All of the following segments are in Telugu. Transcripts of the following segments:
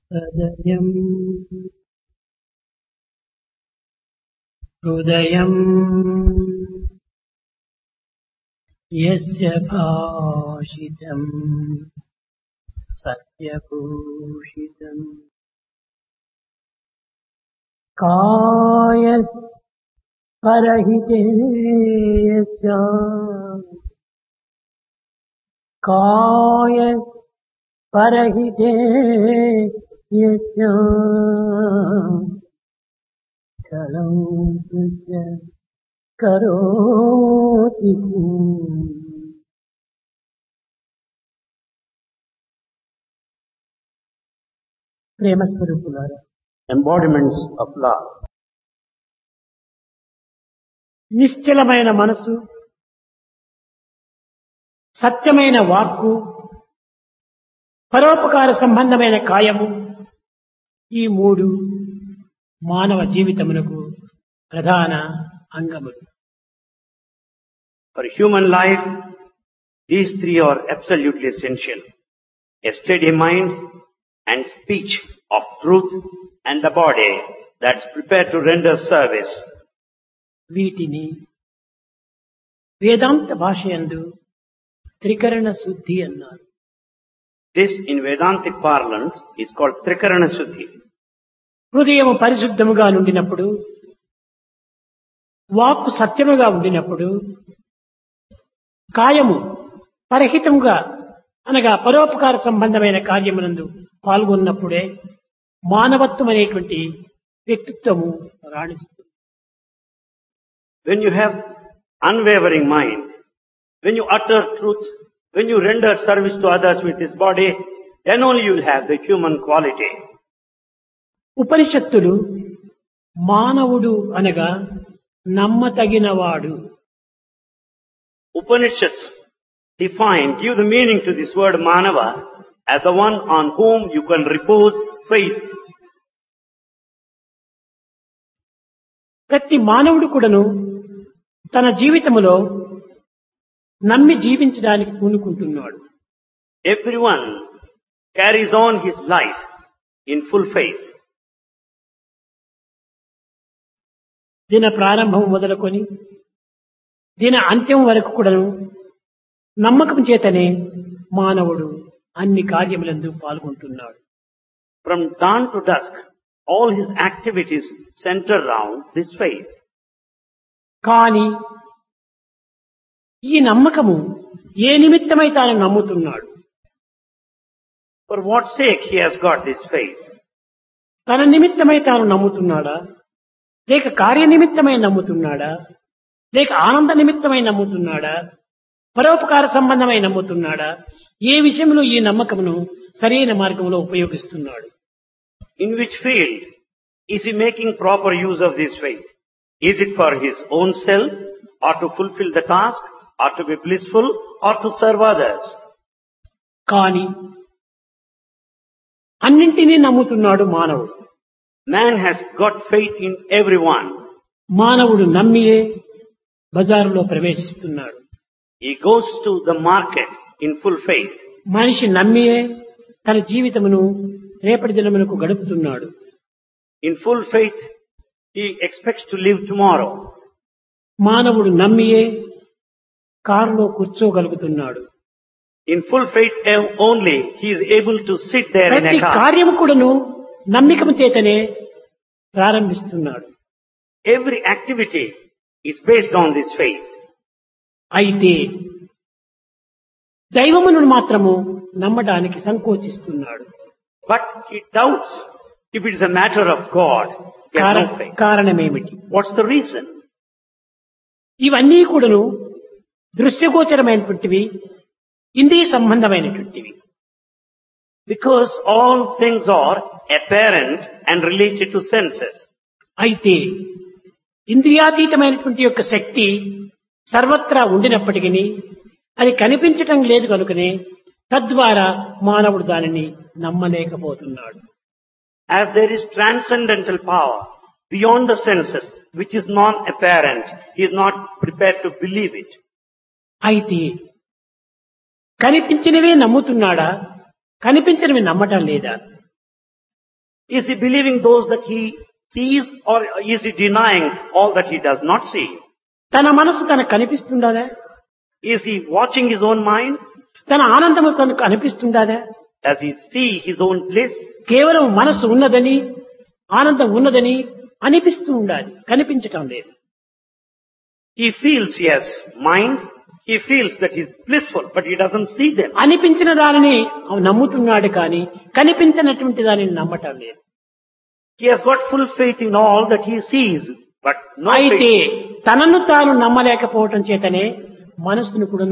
సదయం హృదయం యస్య భాషితం సత్యభూషితం కాయ పరహితే యస్య కాయ పరహితే యస్య కలం కరోతి. ప్రేమ స్వరూపులారా, embodiments of love. నిశ్చలమైన మనసు, సత్యమైన వాక్కు, పరోపకార సంబంధమైన కాయము, ఈ మూడు మానవ జీవితమునకు ప్రధాన అంగములు. For human life, these three are absolutely essential. A steady mind and speech of truth and the body that's prepared to render service. వీటిని వేదాంత భాషయందు త్రికరణ శుద్ధి అన్నారు. This in Vedantic parlance is called Trikarana Shuddhi. హృదయము పరిశుద్ధముగా ఉండినప్పుడు, వాక్కు సత్యముగా ఉండినప్పుడు, కాయము పరహితముగా అనగా పరోపకార సంబంధమైన కార్యమునందు పాల్గొన్నప్పుడే మానవత్వం అనేటువంటి వ్యక్తిత్వము రాణిస్తుంది. When you have unwavering mind, when you utter truth, when you render service to others with this body, then only you will have the human quality. ఉపనిషత్తులు మానవుడు అనగా నమ్మతగినవాడు. Upanishads define, give the meaning to this word Manava as the one on whom you can repose faith. ప్రతి మానవుడు కూడాను తన జీవితములో నమ్మి జీవించడానికి పూనుకుంటున్నాడు. Everyone carries on his life in full faith. దిన ప్రారంభం మొదలుకొని దిన అంత్యం వరకు కూడాను నమ్మకం చేతనే మానవుడు అన్ని కార్యములందు పాల్గొంటున్నాడు. From dawn to dusk, all his activities center around this faith. కానీ ఈ నమ్మకము ఏ నిమిత్తమై తాను నమ్ముతున్నాడు? For what sake he has got this faith? తన నిమిత్తమై తాను నమ్ముతున్నాడా, లేక కార్యనిమిత్తమై నమ్ముతున్నాడా, లేక ఆనంద నిమిత్తమై నమ్ముతున్నాడా, పరోపకార సంబంధమై నమ్ముతున్నాడా? ఏ విషయంలో ఈ నమ్మకమును సరైన మార్గంలో ఉపయోగిస్తున్నాడు? In which field is he making proper use of this faith? Is it for his own self, or to fulfill the task, or to be blissful, or to serve others? కానీ అన్నింటినీ నమ్ముతున్నాడు మానవుడు. Man has got faith in everyone. మానవుడు నమ్మియే బజారులో ప్రవేశిస్తున్నాడు. He goes to the market in full faith. మనిషి నమ్మియే తన జీవితమును రేపటి దినమునకు గడుపుతున్నాడు. In full faith, he expects to live tomorrow. మానవుడు నమ్మియే కారులో కూర్చోగలుగుతున్నాడు. In full faith only, he is able to sit there in ప్రతి a car. కార్యము కూడాను నమ్మికము చేతనే ప్రారంభిస్తున్నాడు. Every activity is based on this faith. అయితే దైవమును మాత్రము నమ్మడానికి సంకోచిస్తున్నాడు. But he doubts if it is a matter of God. He has no faith. కారణమేమిటి? What's the reason? ఇవన్నీ కూడాను దృశ్యగోచరమైనటువంటివి, ఇంద్రియ సంబంధమైనటువంటివి. Because all things are apparent and related to senses. అయితే ఇంద్రియాతీతమైనటువంటి యొక్క శక్తి సర్వత్రా ఉండినప్పటికీ అది కనిపించటం లేదు కనుకనే తద్వారా మానవుడు దానిని నమ్మలేకపోతున్నాడు. As there is transcendental power beyond the senses, which is non-apparent, he is not prepared to believe it. అయితే కనిపించినవే నమ్ముతున్నాడా, కనిపించినవి నమ్మటం లేదా? Is he believing those that he sees, or is he denying all that he does not see? తన మనసు తనకు కనిపిస్తుందా? Is he watching his own mind? తన ఆనందము తనకు అనిపిస్తుందా? Does he see his own bliss? కేవలం మనస్సు ఉన్నదని ఆనందం ఉన్నదని అనిపిస్తూ ఉండాలి, కనిపించటం లేదు. He feels, yes, mind. He feels that he is blissful, but he doesn't see them. అనిపించిన దానిని నమ్ముతున్నాడు కానీ కనిపించినటువంటి దానిని నమ్మటం లేదు. He has got full faith in all that he sees, but no అయితే faith. తనను తాను నమ్మలేకపోవటం చేతనే మనస్సును కూడా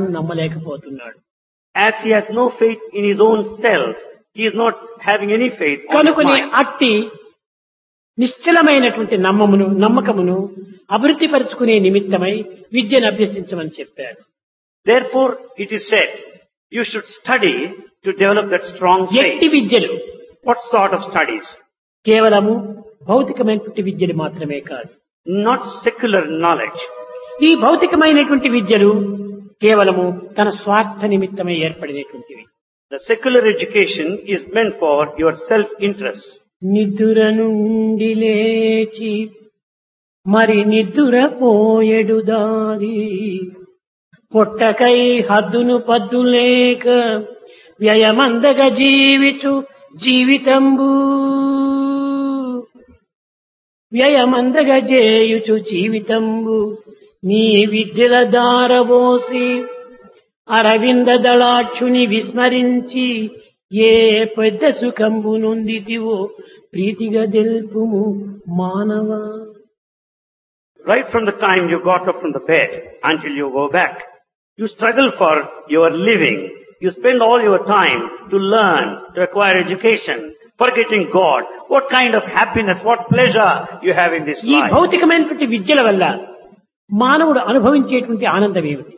to learn, to acquire education, forgetting God. What kind of happiness, what pleasure you have in this ఈ life? భౌతికమైనటువంటి విద్యల వల్ల మానవుడు అనుభవించేటువంటి ఆనందం ఏమిటి?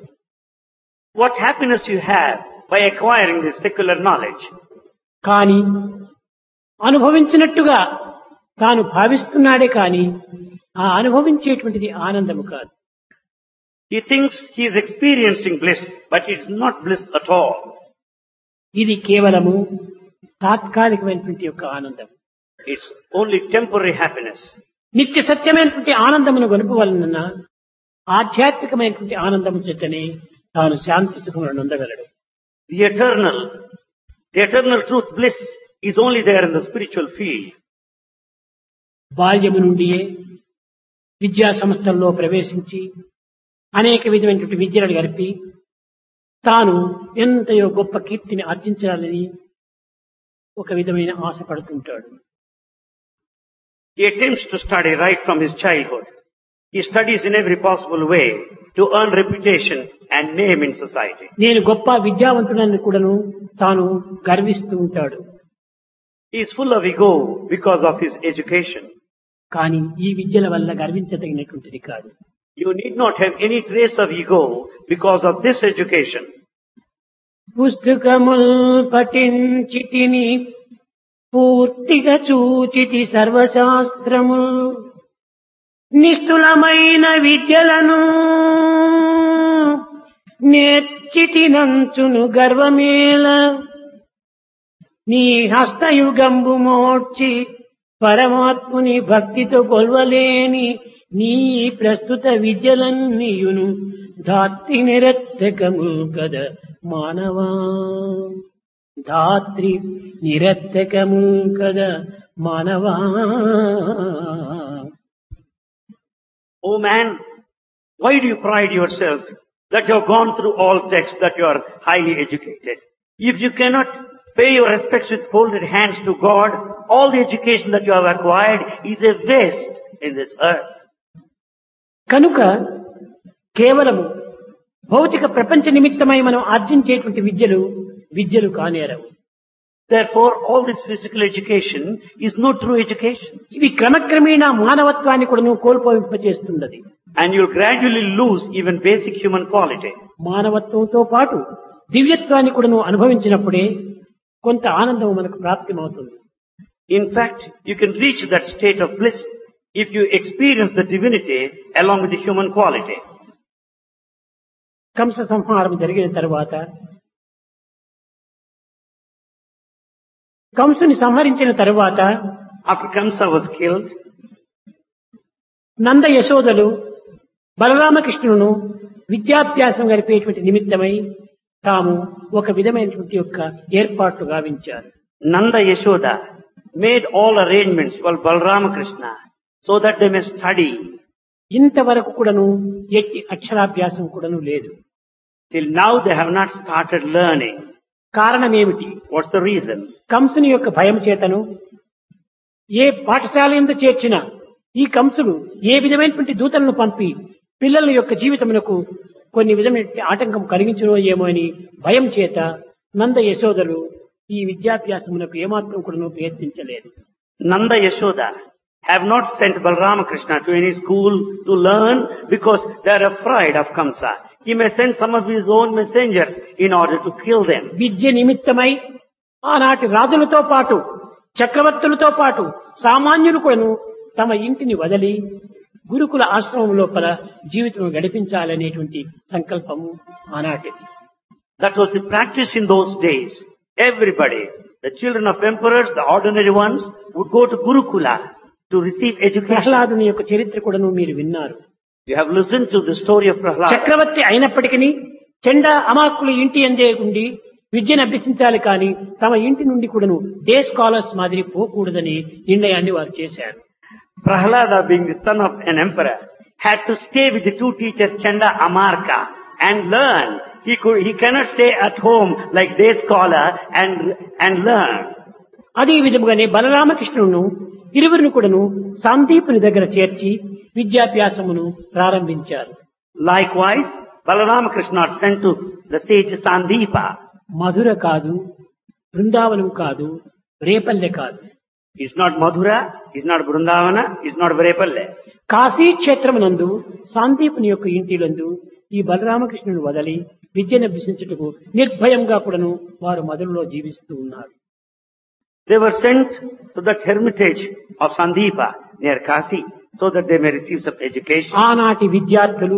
What happiness you have by acquiring this secular knowledge? కానీ అనుభవించినట్టుగా తాను భావిస్తున్నాడే కానీ ఆ అనుభవించేటువంటిది ఆనందము కాదు. He thinks he is experiencing bliss, but it's not bliss at all. ఇది కేవలము తాత్కాలికమైనటువంటి యొక్క ఆనందం. It's only temporary happiness. నిత్య సత్యమైనటువంటి ఆనందమును గొలుపు వలన ఆధ్యాత్మికమైనటువంటి ఆనందము చేతనే తాను శాంతి సుఖములను పొందగలడు. The eternal truth, bliss, is only there in the spiritual field. బాల్యము నుండియే విద్యా సంస్థల్లో ప్రవేశించి అనేక విధమైనటువంటి విద్యలను గడిపి తాను ఎంతయో గొప్ప కీర్తిని ఆర్జించాలని ఒక విధమైన ఆశ పడుతుంటాడు. He attempts to study right from his childhood. He studies in every possible way to earn reputation and name in society. నేను గొప్ప విద్యావంతుడని కూడాను తాను గర్విస్తూ ఉంటాడు. He is full of ego because of his education. కానీ ఈ విద్యల వల్ల గర్వించదగినటువంటిది కాదు. You need not have any trace of ego because of this education. పుస్తకముల్ పఠించితిని పూర్తిగా చూచితి సర్వశాస్త్రముల్ నిష్ఠులమైన విద్యలను నేర్చితినంచును గర్వమేల నీ హస్తయుగంబు మోడ్చి పరమాత్ముని భక్తితో కొల్వలేని నీ ప్రస్తుత విద్యలన్నీయును ధాత్రి నిరర్థకము కద మానవా ధాత్రి నిరర్థకము కద మానవా. Oh man, why do you pride yourself that you have gone through all texts, that you are highly educated? If you cannot pay your respects with folded hands to God, all the education that you have acquired is a waste in this earth. కనుక కేవలము భౌతిక ప్రపంచ నిమిత్తమై మనం ఆర్జించేటువంటి విద్యలు కానేరవు. Therefore, all this physical education is no true education. ఇవి క్రమక్రమేణా మానవత్వాన్ని కూడా కోల్పోయింపచేస్తున్నది. And you gradually lose even basic human quality. మానవత్వంతో పాటు దివ్యత్వాన్ని కూడా అనుభవించినప్పుడే కొంత ఆనందం మనకు ప్రాప్తిమవుతుంది. In fact, you can reach that state of bliss if you experience the divinity along with the human quality. Kamsa సంహారం జరిగిన తరువాత కంసుని సంహరించిన తరువాత After Kamsa was killed, నంద యశోదలు బలరామకృష్ణులను విద్యాభ్యాసం గడిపేటువంటి నిమిత్తమై తాము ఒక విధమైనటువంటి యొక్క ఏర్పాట్లు గావించారు. Nanda Yashoda made all arrangements for Balarama Krishna so that they may study. ఇంతవరకు కూడాను ఎట్టి అక్షరాభ్యాసం కూడాను లేదు. Till now they have not started learning. కారణమేమిటి? What's the reason? కంసుని యొక్క భయం చేతను ఏ పాఠశాల యందు చేర్చినా ఈ కంసుడు ఏ విధమైనటువంటి దూతలను పంపి పిల్లల యొక్క జీవితమునకు కొన్ని విధమైన ఆటంకం కలిగించునో ఏమో అని భయం చేత నంద యశోదలు ఈ విద్యాభ్యాసమునకు ఏమాత్రం కూడా ప్రయత్నించలేదు. Nanda Yashoda have not sent Balarama Krishna to any school to learn because they are afraid of Kamsa. He may send some of his own messengers in order to kill them. విద్య నిమిత్తమై ఆనాటి రాజులతో పాటు చక్రవర్తులతో పాటు సామాన్యులు కూడాను తమ ఇంటిని వదిలి గురుకుల ఆశ్రమం లోపల జీవితం గడిపించాలనేటువంటి సంకల్పము ఆనాటిది. That was the practice in those days. Everybody, the children of emperors, the ordinary ones, would go to Gurukula to receive education. ప్రహ్లాదుని యొక్క చరిత్ర కూడాను మీరు విన్నారు. You have listened to the story of Prahlada. చక్రవర్తి అయినప్పటికీ చెండ అమాకుల ఇంటి అందే ఉండి విద్యను అభ్యసించాలి కానీ తమ ఇంటి నుండి కూడాను డే స్కాలర్స్ మాదిరి పోకూడదని నిర్ణయాన్ని వారు చేశారు. Prahlada, being the son of an emperor, had to stay with the two teachers Chanda Amarka and learn. He cannot stay at home like day scholar and learn. అదే విధముగానే బలరామకృష్ణును ఇరువురిని కూడాను సందీపుని దగ్గర చేర్చి విద్యాభ్యాసమును ప్రారంభించారు. Likewise, Balarama Krishna sent to the sage Sandeepa. మధుర కాదు, బృందావనం కాదు, రేపల్లె కాదు. It's not Madhura, it's not Vrindavana, it's not Vrepalle. Kashi క్షేత్రమునందు సందీపుని యొక్క ఇంటిలందు ఈ బలరామకృష్ణుని వదలి విద్యను అభ్యసించుటకు నిర్భయంగా కూడాను వారు మధురలో జీవిస్తూ ఉన్నారు. They were sent to that hermitage of Sandeepa near Kasi so that they may receive some education. ఆనాటి విద్యార్థులు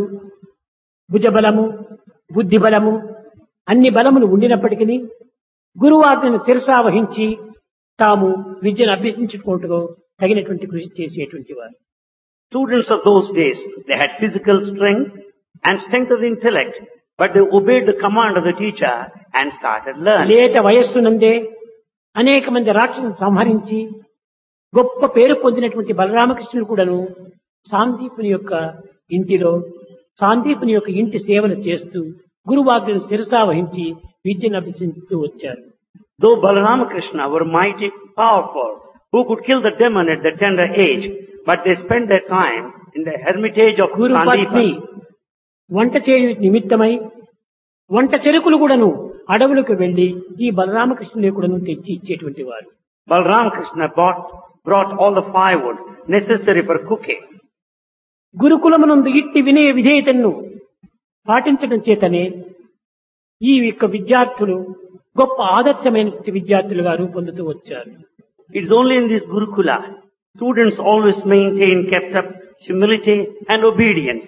భుజబలము, బుద్ధి బలము, అన్ని బలములు ఉండినప్పటికీ గురువాజ్ఞను శిరసా వహించి తాము విద్యను అభ్యసించుకుంటూ తగినటువంటి కృషి చేసేటువంటి వారు. Students of those days, they had physical strength and strength of intellect, but they obeyed the command of the teacher and started learning. లేత వయస్సునందే అనేక మంది రాక్షసులను సంహరించి గొప్ప పేరు పొందినటువంటి బలరామకృష్ణుడు కూడాను సాందీపుని యొక్క ఇంటిలో సాందీపుని యొక్క ఇంటి సేవలు చేస్తూ గురువాజ్ఞను శిరసా వహించి విద్యను అభ్యసిస్తూ వచ్చారు. Though Balarama Krishna were mighty, powerful, who could kill the demon at the tender age, but they spent their time in the hermitage of గురుపత్ని Sandeepa. వంట చేయు నిమిత్తమై వంట చెరుకులు కూడాను అడవులకు వెళ్లి ఈ బలరామకృష్ణుని కూడాను తెచ్చి ఇచ్చేటువంటి వారు. Balarama Krishna brought all the firewood necessary for cooking. గురుకులమునందు ఇట్టి వినయ విధేయతను పాటించడం చేతనే ఈ యొక్క విద్యార్థులు గొప్ప ఆదర్శమైన విద్యార్థులుగా రూపొందుతూ వచ్చారు. It's only in this Gurukula, students always kept up humility and obedience.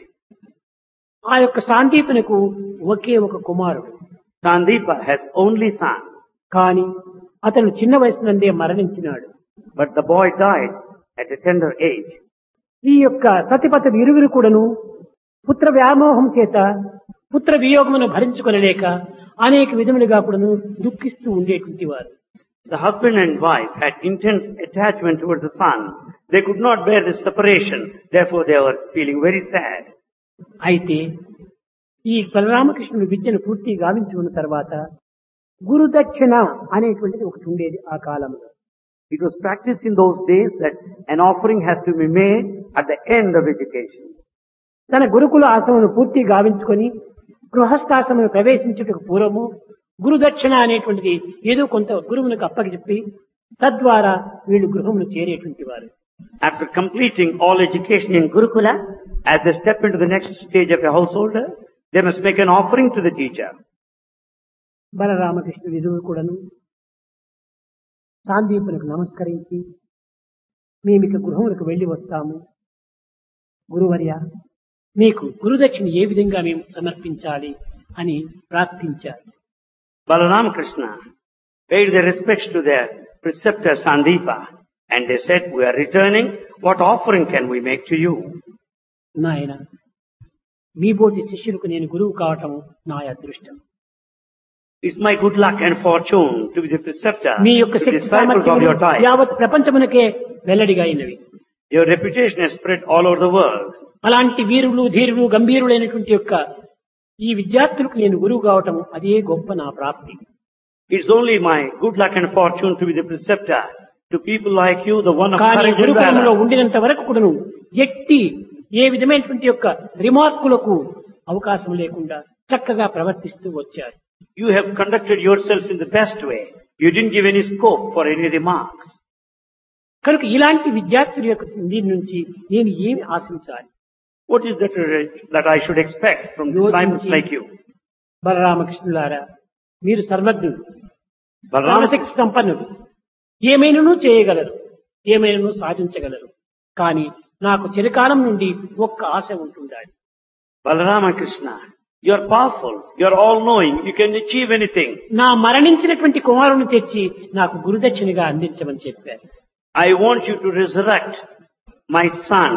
ఆ యొక్క సాందీపునకు ఒకే ఒక కుమారుడు. Sandeepa has only son, కాని అతను చిన్న వయసునందే మరణించినాడు. but the boy died at a tender age. ఈ యొక్క సతిపతులు ఇరువురు కూడాను పుత్ర వ్యామోహం చేత పుత్ర వియోగమును భరించుకొనలేక అనేక విధములుగా కూడాను దుఃఖిస్తూ ఉండేటువంటి వారు. The husband and wife had intense attachment towards the son. They could not bear the separation. Therefore, they were feeling very sad. అయితే ఈ బలరామకృష్ణుడు విద్యను పూర్తి గావించుకున్న తర్వాత గురుదక్షిణ అనేటువంటిది ఒకటి ఉండేది ఆ కాలంలో. It was practiced in those days that an offering has to be made at the end of education. తన గురుకుల ఆశ్రమను పూర్తి గావించుకొని గృహస్థాశ్రమను ప్రవేశించుటకు పూర్వము గురుదక్షిణ అనేటువంటిది ఏదో కొంత గురువునికి అప్పగిచెప్పి తద్వారా వీళ్ళు గృహమును చేరేటువంటి వారు. After completing all education in Gurukula, as they step into the next stage of a householder, they must make an offering to the teacher. బలరామకృష్ణుడు ఇరువురు కూడాను సాందీపునకు నమస్కరించి మేమిక గృహములకు వెళ్లి వస్తాము, గురువర్య మీకు గురుదక్షిణ ఏ విధంగా మేము సమర్పించాలి అని ప్రార్థించారు. Balarama Krishna paid their respects to their preceptor Sandeepa And they said, we are returning. What offering can we make to you? నాయన మీ బోటి శిష్యులకు నేను గురువు కావటం నా అదృష్టం. It's my good luck and fortune to be the preceptor, మీ యొక్క to Shakti disciples of సామర్థ్యములు your time. యావత్ ప్రపంచమునకే వెల్లడిగా అయినవి. Your reputation has spread all over the world. అలాంటి వీరులు ధీరులు గంభీరులైనటువంటి యొక్క ఈ విద్యార్థులకు నేను గురువు కావటం అదే గొప్ప నా ప్రాప్తి. It's only my good luck and fortune to be the preceptor to people like you, the one of కానీ courage and గురుకులంలో valor. ఉండినంత వరకు కూడాను ఎట్టి ఏ విధమైనటువంటి యొక్క రిమార్కులకు అవకాశం లేకుండా చక్కగా ప్రవర్తిస్తూ వచ్చారు. You have conducted yourself in the best way. You didn't give any scope for any remarks. కనుక ఇలాంటి విద్యార్థుల యొక్క దీని నుంచి నేను ఏమి ఆశించాలి? What is that I should expect from disciples like you? బలరామకృష్ణులారా, మీరు సర్వజ్ఞులు, Balaram, సర్వశక్తి సంపన్నులు, ఏమైనాను చేయగలరు, ఏమైనాను సాధించగలరు. కానీ నాకు చిరకాలం నుండి ఒక్క ఆశ ఉంటుండాలి. Balarama Krishna, you are powerful, you are all-knowing, you can achieve anything. నా మరణించినటువంటి కుమారుని తెచ్చి నాకు గురుదక్షిణగా అందించమని చెప్పారు. I want you to resurrect my son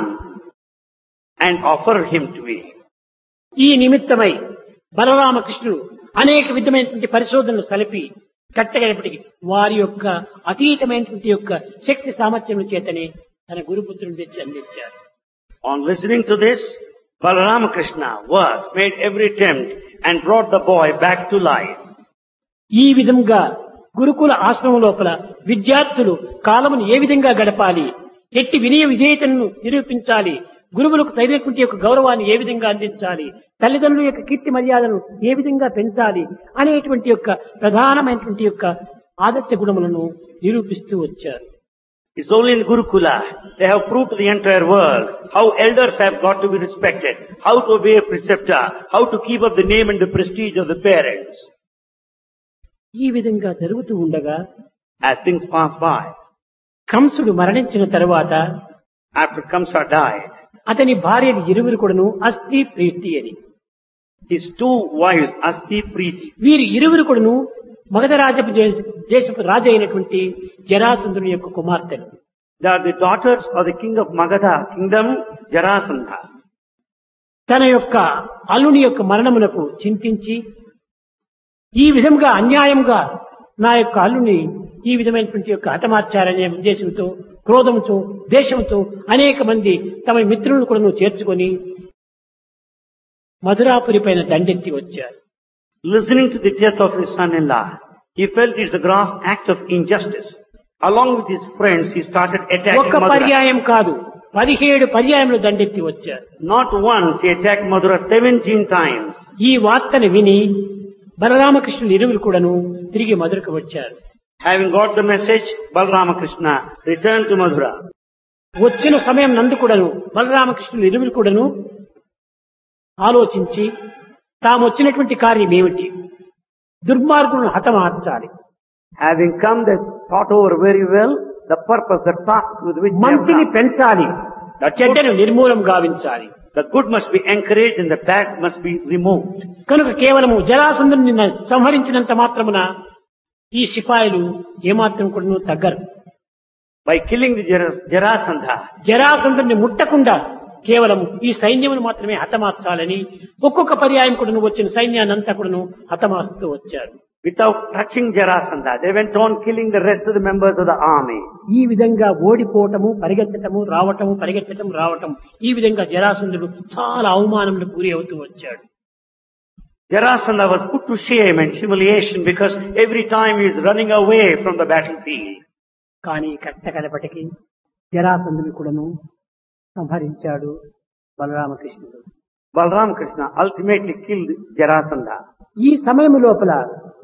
and offer him to me. ఈ నిమిత్తమై బలరామకృష్ణుడు అనేక విధమైనటువంటి పరిశోధనలు సలిపి కట్టగలిపటికి వారి యొక్క అతీతమైనటువంటి యొక్క శక్తి సామర్థ్యం చేతనే తన గురుపుత్రుని తెచ్చి అందించారు. On listening to this, Balarama Krishna made every attempt and brought the boy back to life. ఈ విధంగా గురుకుల ఆశ్రమం లోపల విద్యార్థులు కాలమును ఏ విధంగా గడపాలి, ఎట్టి వినయ విధేయతను నిరూపించాలి, గురువులకు తగినటువంటి యొక్క గౌరవాన్ని ఏ విధంగా అందించాలి, తల్లిదండ్రుల యొక్క కీర్తి మర్యాదను ఏ విధంగా పెంచాలి అనేటువంటి యొక్క ప్రధానమైనటువంటి యొక్క ఆదర్శ గుణములను నిరూపిస్తూ వచ్చారు. It's only in Gurukula they have proved to the entire world how elders have got to be respected, how to obey a preceptor, how to keep up the name and the prestige of the parents. ఈ విధంగా జరుగుతూ ఉండగా As things pass by, కంసుడు మరణించిన తరువాత after Kamsa died, అతని భార్యలు ఇరువురు కూడాను అస్థి ప్రీతి అని, his two wives, Asti Preeti, వీరి ఇరువురు కూడాను మగధ దేశపు రాజు అయినటువంటి జరాసంధుని యొక్క కుమార్తెలు. they are the daughters of the king of Magadha kingdom, Jarasandha. తన యొక్క అల్లుని యొక్క మరణమునకు చింతించి ఈ విధంగా అన్యాయంగా నా యొక్క అల్లుని ఈ విధమైనటువంటి యొక్క హతమార్చారనే ఉద్దేశంతో క్రోధంతో దేశంతో అనేక మంది తమ మిత్రులను కూడా చేర్చుకొని మధురాపురి పైన దండెత్తి వచ్చారు. Listening to the death of his son-in-law, he felt it's a gross act of injustice. Along with his friends, he started attacking ఒక్క Madura. పర్యాయం కాదు, 17 పర్యాయములు దండెత్తి వచ్చారు. Not once, he attacked Madura 17 times. ఈ వార్తను విని బలరామకృష్ణులు ఇరువురు కూడాను తిరిగి మధురకు వచ్చారు. Having got the message, Balarama Krishna returned to Madura. వచ్చిన సమయం నందు కూడాను బలరామకృష్ణులు ఇరువురు కూడాను ఆలోచించి తాము వచ్చినటువంటి కార్యం ఏమిటి, దుర్మార్గులను హతమార్చాలి, Having come, they thought over very well the purpose, the task with which they have మంచిని come. పెంచాలి, చెడ్డను నిర్మూలం గావించాలి. The good must be encouraged and the bad must be removed. కనుక కేవలము జరాసంధుని సంహరించినంత మాత్రమున ఈ సిపాయిలు ఏమాత్రం కూడా తగ్గరు. By killing the Jarasandha, జరాసంధుని ముట్టకుండా కేవలం ఈ సైన్యమును మాత్రమే హతమార్చాలని ఒక్కొక్క పర్యాయం కూడా వచ్చిన సైన్యాన్ని అంతా కూడా హతమారుస్తూ వచ్చారు. without touching Jarasandha, they went on killing the rest of the members of the army. ఈ విధంగా ఓడిపోవటము, పరిగెత్తటము, రావటము, పరిగెత్తటం, రావటం, ఈ విధంగా జరాసంధుడు చాలా అవమానములకు గురి అవుతూ వచ్చాడు. Jarasandha was put to shame and humiliation because every time he is running away from the battlefield. కానీ కట్టకడపటికి జరాసంధుని కూడాను సంహరించాడు బలరామకృష్ణుడు. Balarama Krishna ultimately killed Jarasandha. ఈ సమయం లోపల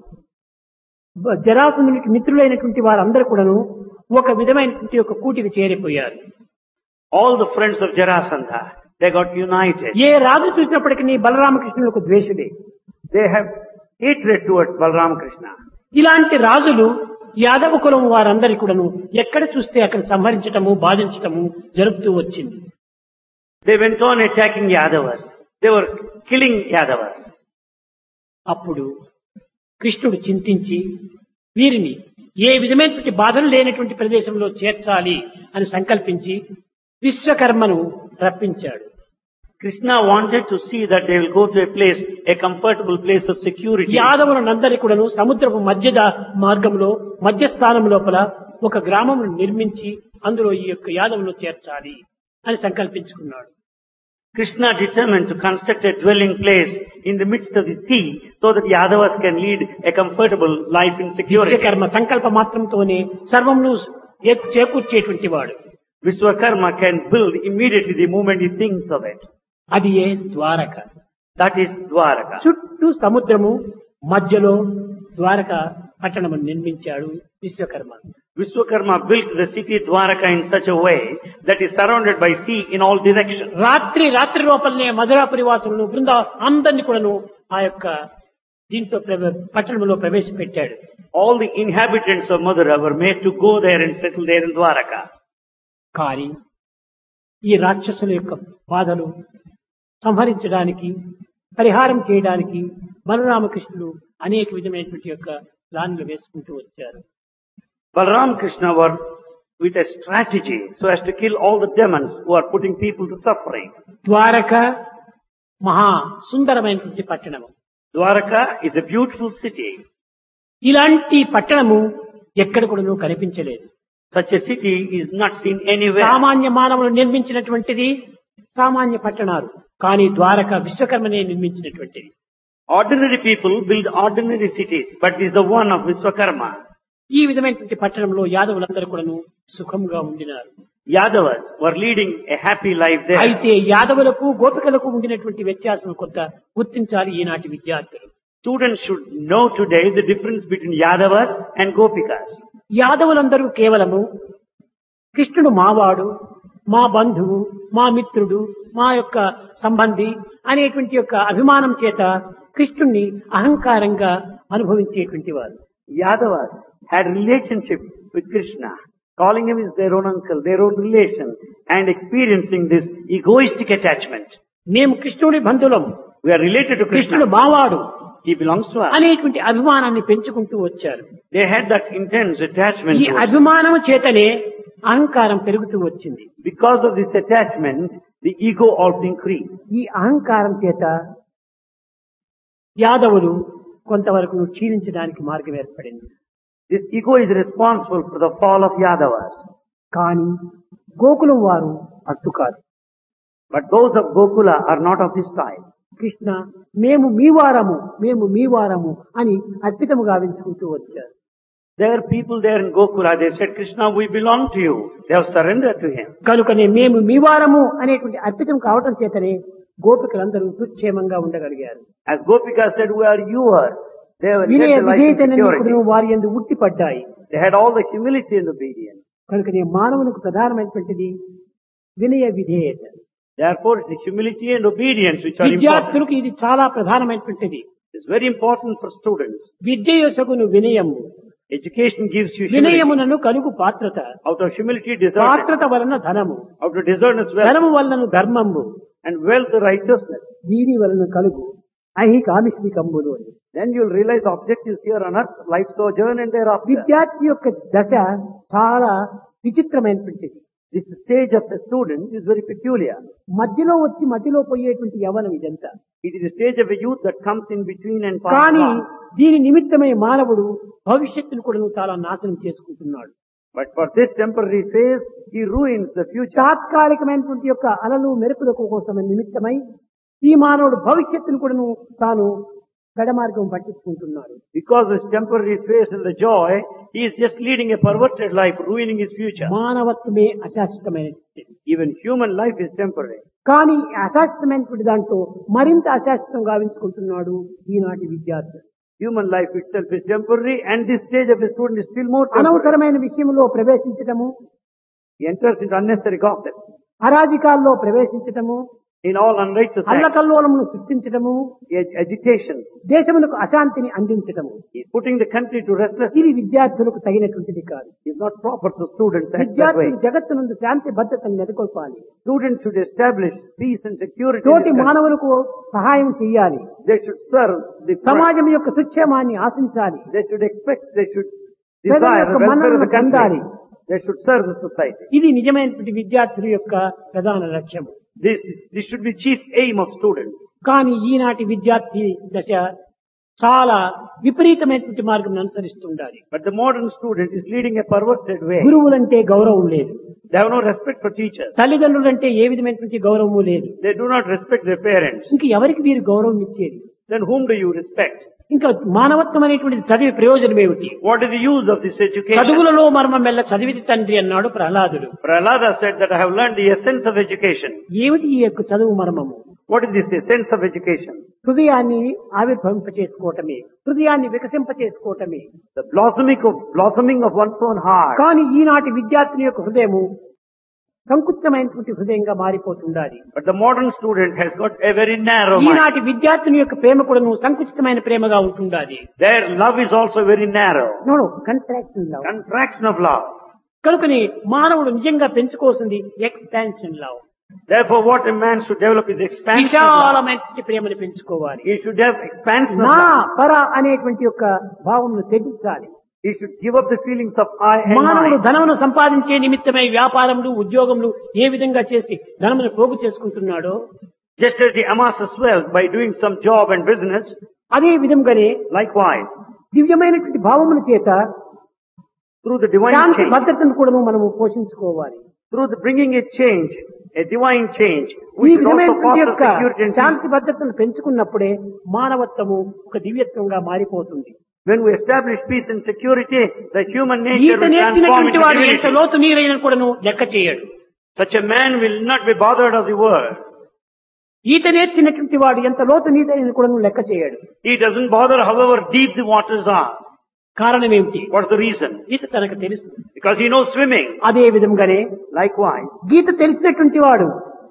జరాసంధునికి మిత్రులైనటువంటి వారందరూ కూడాను ఒక విధమైనటువంటి ఒక కూటికి చేరిపోయారు. All the friends of Jarasandha, they got united. A Raju చూసినప్పటికీ బలరామకృష్ణులకు ద్వేషుడే. They have hatred towards Balarama Krishna. ఇలాంటి రాజులు యాదవ కులం వారందరి కూడాను ఎక్కడ చూస్తే అక్కడ సంహరించటము, బాధించటము జరుపుతూ వచ్చింది. They went on attacking Yadavas. They were killing Yadavas. అప్పుడు కృష్ణుడు చింతించి వీరిని ఏ విధమైనటువంటి బాధలు లేనటువంటి ప్రదేశంలో చేర్చాలి అని సంకల్పించి విశ్వకర్మను రప్పించాడు. Krishna wanted to see that they will go to a place, a comfortable place of security. యాదవులందరి కూడాను సముద్రపు మధ్య మార్గంలో మధ్యస్థానం లోపల ఒక గ్రామం నిర్మించి అందులో ఈ యొక్క యాదవులను చేర్చాలి అని సంకల్పించుకున్నాడు. Krishna determined to construct a dwelling place in the midst of the sea so that Yadavas can lead a comfortable life in security. Vishwakarma సంకల్ప మాత్రంతోనే సర్వమును చేకూర్చేటువంటి వాడు. Vishwakarma can build immediately the moment he thinks of it. అది ఏ ద్వారక. That is Dwaraka. చుట్టూ సముద్రము మధ్యలో ద్వారక పట్టణము నిర్మించాడు Vishwakarma. Vishwakarma built the city Dwaraka in such a way that is surrounded by sea in all directions. రాత్రి లోపలనే మధురాపురి వాసులను బృందా అందరినీ కూడాను ఆ యొక్క దీంట్లో పట్టణంలో ప్రవేశపెట్టాడు. All the inhabitants of Madura were made to go there and settle there in Dwaraka. కానీ ఈ రాక్షసుల యొక్క బాధలు సంహరించడానికి పరిహారం చేయడానికి బలరామకృష్ణులు అనేక విధమైనటువంటి యొక్క ప్లాన్లు వేసుకుంటూ వచ్చారు. Balaram Krishna were with a strategy so as to kill all the demons who are putting people to suffering. Dwaraka మహా సుందరమైనటువంటి పట్టణము. Dwaraka is a beautiful city. ఇలాంటి పట్టణము ఎక్కడ కూడా కనిపించలేదు. Such a city is not seen anywhere. సామాన్య మానవులు నిర్మించినటువంటిది సామాన్య పట్టణాలు, కానీ Dwaraka విశ్వకర్మనే నిర్మించినటువంటిది. Ordinary people build ordinary cities, but this is the one of Vishwakarma. ఈ విధమైనటువంటి పట్టణంలో యాదవులందరూ కూడాను సుఖంగా ఉండినారు. Yadavas were leading a happy life there. అయితే యాదవులకు గోపికలకు ఉండినటువంటి వ్యత్యాసం కొంత గుర్తించాలి ఈనాటి విద్యార్థులు. Students should know today the difference between Yadavas and Gopikas. యాదవులందరూ కేవలము కృష్ణుడు మావాడు, మా బంధువు, మా మిత్రుడు, మా యొక్క సంబంధి అనేటువంటి యొక్క అభిమానం చేత కృష్ణుణ్ణి అహంకారంగా అనుభవించేటువంటి వారు. Yadavas had relationship with Krishna, calling him as their own uncle, their own relation, and experiencing this egoistic attachment. మేము కృష్ణుడి బంధువులం, We are related to కృష్ణుడు Krishna. మావాడు He belongs to us. అనేటువంటి అభిమానాన్ని పెంచుకుంటూ వచ్చారు. They had that intense attachment. ఈ to us. అభిమానం చేతనే అహంకారం పెరుగుతూ వచ్చింది. Because of this attachment, the ego also increased. ఈ అహంకారం చేత యాదవులు కొంతవరకు క్షీణించడానికి మార్గం ఏర్పడింది. This ego is responsible for the fall of Yadavas. కానీ గోకులం వారు అట్టు కాదు. But those of Gokula are not of this type. Krishna మేము మీ వారము అని అద్భుతము గావించుకుంటూ వచ్చారు. There are people there in Gokula, they said, Krishna, we belong to you. They have surrendered to him. కనుకనే మేము మీ వారము అనేటువంటి అద్భుతం కావటం చేతనే గోపికలందరూ సుక్షేమంగా ఉండగలిగారు. As Gopika said, we are yours. They were వినయ led the life in విధేయతను security. వారి యందు ఉట్టిపడ్డాయి. They had all the humility and obedience. కనుకనే మానవునికి ప్రధానమైనటువంటిది వినయ విధేయత. Therefore, the humility and obedience which are important. విద్యార్థులకు ఇది చాలా ప్రధానమైనటువంటిది. It's very important for students. విద్య యొసగును వినయము, Education gives you humility. వినయమునను కలుగు పాత్రత, Out of humility, discernment. పాత్రత వలన ధనము, Out of discernment, wealth. ధనము వలన ధర్మము, And wealth, righteousness. దీని వలన కలుగు ఐహికామిష్మికంబులు అని. Then you'll realize objectives here on earth, life sojourn and thereafter. విద్యార్థి యొక్క దశ చాలా విచిత్రమైనటువంటిది. This stage of the student is very peculiar. మధ్యలో పోయేటువంటి యవనం ఇదంతా. It is a stage of a youth that comes in between and passes కానీ on. దీని నిమిత్తమై మానవుడు భవిష్యత్తును కూడా చాలా నాశనం చేసుకుంటున్నాడు. But for this temporary phase, he ruins the future. తాత్కాలికమైనటువంటి యొక్క అలలు మెరుపులకు కోసం నిమిత్తమై ఈ మానవుడు భవిష్యత్తును కూడా తాను గడమార్గం పట్టించుకుంటున్నాడు. Because this temporary phase and the joy, he is just leading a perverted life, ruining his future. మానవత్వమే అశాశ్వతమైనది. Even human life is temporary. కానీ అశాశ్వతమైనటువంటి దాంట్లో మరింత అశాశ్వతం గావించుకుంటున్నాడు ఈనాటి విద్యార్థి. Human life itself is temporary, and this stage of a student is still more temporary. అనవసరమైన విషయంలో ప్రవేశించటము, He enters into unnecessary gossip, అరాజికాల్లో ప్రవేశించటము, in all unrighteous acts, అల్లకల్లోలమును సృష్టించటము, agitations. దేశమునకు అశాంతిని అందించటము. He is putting the country to restlessness. ఇది విద్యార్థులకు తగినటువంటిది కాదు. It is not proper to students act that way. విద్యార్థులు జగత్తునందు శాంతి భద్రతను నెలకొల్పాలి. Students should establish peace and security. తోటి మానవులకు సహాయం చేయాలి. They should serve the సమాజం యొక్క సుక్షేమాన్ని ఆశించాలి. They should expect, they should desire the యొక్క welfare of మన్ననను the country. పొందాలి. They should serve the society. ఇది నిజమైనటువంటి విద్యార్థుల యొక్క ప్రధాన లక్ష్యం. This should be chief aim of students. కానీ ఈనాటి విద్యార్థి దశ చాలా విపరీతమైనటువంటి మార్గం అనుసరిస్తుండాలి. But the modern student is leading a perverted way. గురువులంటే గౌరవం లేదు. They have no respect for teachers. తల్లిదండ్రులంటే ఏ విధమైనటువంటి గౌరవము లేదు. They do not respect their parents. ఇంక ఎవరికి వీరు గౌరవం ఇచ్చేది? Then whom do you respect? ఇంకా మానవత్వం అనేటువంటి చదివి ప్రయోజనం ఏమిటి? What is the use of this education? చదువులలో మర్మం మెల్ల చదివిది తండ్రి అన్నాడు ప్రహ్లాదుడు. Prahlada said that I have learned the essence of education. ఏమిటి ఈ యొక్క చదువు మర్మము? What is this essence of education? హృదయాన్ని ఆవిర్భవింపచేసుకోవటమే, హృదయాన్ని వికసింపచేసుకోవటమే. The blossoming of one's own heart. కానీ ఈనాటి విద్యార్థుని యొక్క హృదయము సంకుచితమైనటువంటి హృదయంగా మారిపోతుండాలి. But the modern student has got a very narrow mind. ఈనాటి విద్యార్థుని యొక్క ప్రేమ కూడాను సంకుచితమైన ప్రేమగా ఉంటుండాలి. Their love is also very narrow. Contraction love. Contraction of love. కనుకని మానవుడు నిజంగా పెంచుకోవాల్సింది expansion love. Therefore, what a man should develop is expansion of love. విశాలమైన ప్రేమను పెంచుకోవాలి. He should have expansion of నా love. పర అనేటువంటి యొక్క భావమును తెగించాలి. He should give up the feelings of I and మానవుడు mine. ధనమును సంపాదించే నిమిత్తమై వ్యాపారములు ఉద్యోగములు ఏ విధంగా చేసి ధనమును పోగు చేసుకుంటున్నాడో Just as he amasses wealth by doing some job and business, అదే విధంగానే likewise, దివ్యమైనటువంటి భావముల చేత through the divine Shanti change, భద్రతను కూడా మనము పోషించుకోవాలి. through the bringing a change, a divine change, ఈ we should also విధమైనటువంటి foster యొక్క security and శాంతి peace. భద్రతను పెంచుకున్నప్పుడే మానవత్వము ఒక దివ్యత్వంగా మారిపోతుంది. When we establish peace and security, the human nature ఈత will transform నేర్చినటువంటి into వాడు ఎంత divinity. లోతు నీరైన కూడాను లెక్క చేయడు. Such a man will not be bothered of the world. ఈత నేర్చినటువంటి వాడు ఎంత లోతు నీరైన కూడాను లెక్క చేయడు. He doesn't bother however deep the waters are. కారణం ఏమిటి? What's the reason? ఈత తనకు తెలుసు. Because he knows swimming. అదే విధంగానే Likewise, గీత తెలిసినటువంటి వాడు